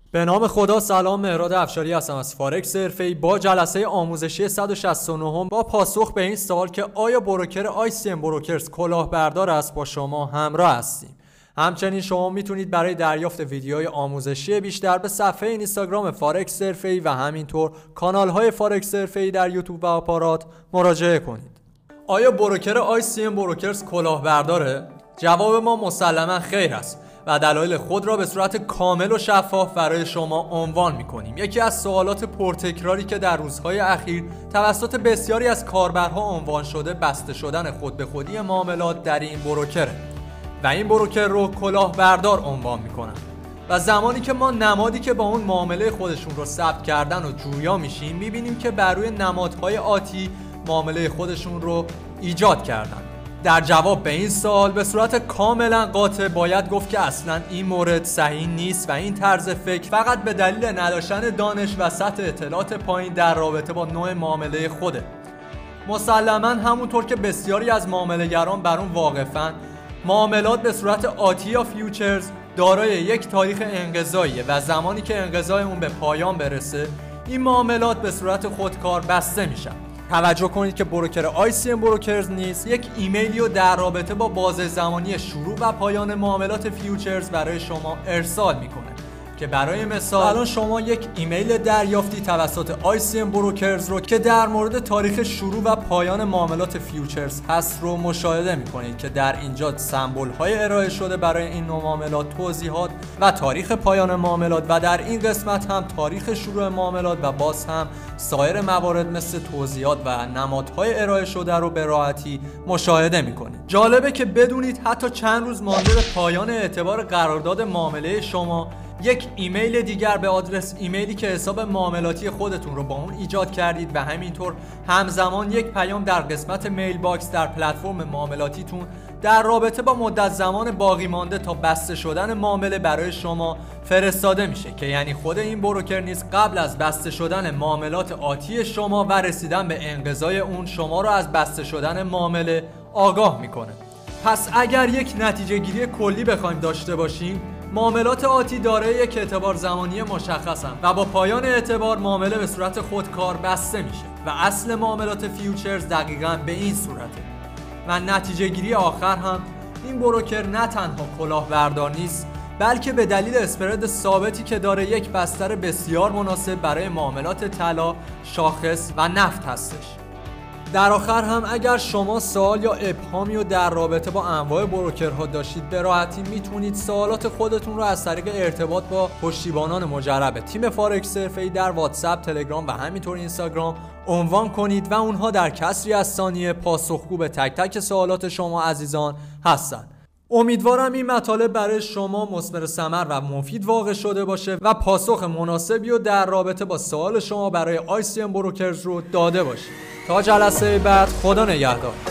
به نام خدا. سلام، مهراد افشاری هستم از فارکس حرفه‌ای با جلسه آموزشی 169 با پاسخ به این سوال که آیا بروکر ICM بروکرز کلاهبردار است با شما همراه هستیم. همچنین شما میتونید برای دریافت ویدیوهای آموزشی بیشتر به صفحه اینستاگرام فارکس حرفه‌ای و همینطور کانال‌های فارکس حرفه‌ای در یوتیوب و آپارات مراجعه کنید. آیا بروکر ICM بروکرز کلاهبرداره؟ جواب ما مسلماً خیر است و دلایل خود را به صورت کامل و شفاف برای شما عنوان می‌کنیم. یکی از سوالات پرتکراری که در روزهای اخیر توسط بسیاری از کاربرها عنوان شده بسته شدن خود به خودی معاملات در این بروکره و این بروکر رو کلاهبردار عنوان می‌کنن. و زمانی که ما نمادی که با اون معامله خودشون رو ثبت کردن و جویا میشیم می‌بینیم که بر روی نمادهای آتی معامله خودشون رو ایجاد کردن. در جواب به این سوال به صورت کاملا قاطع باید گفت که اصلا این مورد صحیح نیست و این طرز فکر فقط به دلیل نداشتن دانش و سطح اطلاعات پایین در رابطه با نوع معامله خوده. مسلما همونطور که بسیاری از معامله‌گران بر اون واقفن، معاملات به صورت آتی یا فیوچرز دارای یک تاریخ انقضاییه و زمانی که انقضای اون به پایان برسه این معاملات به صورت خودکار بسته میشن. توجه کنید که بروکر ICM بروکرز نیز یک ایمیلی رو در رابطه با بازه زمانی شروع و پایان معاملات فیوچرز برای شما ارسال میکنه که برای مثال الان شما یک ایمیل دریافتی توسط ICM بروکرز رو که در مورد تاریخ شروع و پایان معاملات فیوچرز هست رو مشاهده میکنید که در اینجا سمبل های ارائه شده برای این نوع معاملات، توضیحات و تاریخ پایان معاملات و در این قسمت هم تاریخ شروع معاملات و باز هم سایر موارد مثل توضیحات و نمادهای ارائه شده رو به راحتی مشاهده میکنید. جالبه که بدونید حتی چند روز مانده به پایان اعتبار قرارداد معامله شما یک ایمیل دیگر به آدرس ایمیلی که حساب معاملاتی خودتون رو با اون ایجاد کردید و همینطور همزمان یک پیام در قسمت میل باکس در پلتفرم معاملاتیتون در رابطه با مدت زمان باقی مانده تا بسته شدن معامله برای شما فرستاده میشه که یعنی خود این بروکر نیز قبل از بسته شدن معاملات آتی شما و رسیدن به انقضای اون شما رو از بسته شدن معامله آگاه میکنه. پس اگر یک نتیجه گیری کلی بخوایم داشته باشیم، معاملات آتی دارای یک اعتبار زمانی مشخصن و با پایان اعتبار معامله به صورت خودکار بسته میشه و اصل معاملات فیوچرز دقیقاً به این صورته. و نتیجه گیری آخر هم این بروکر نه تنها کلاهبردار نیست بلکه به دلیل اسپرد ثابتی که داره یک بستر بسیار مناسب برای معاملات طلا، شاخص و نفت هستش. در آخر هم اگر شما سوال یا ابهامی رو در رابطه با انواع بروکرها داشتید به راحتی میتونید سوالات خودتون رو از طریق ارتباط با پشتیبانان مجرب تیم فارکس حرفه‌ای در واتساپ، تلگرام و همینطور اینستاگرام عنوان کنید و اونها در کسری از ثانیه پاسخگو به تک تک سوالات شما عزیزان هستند. امیدوارم این مطالب برای شما مثمر ثمر و مفید واقع شده باشه و پاسخ مناسبی رو در رابطه با سوال شما برای ICM بروکرز رو داده باشید. تا جلسه بعد، خدا نگهدار.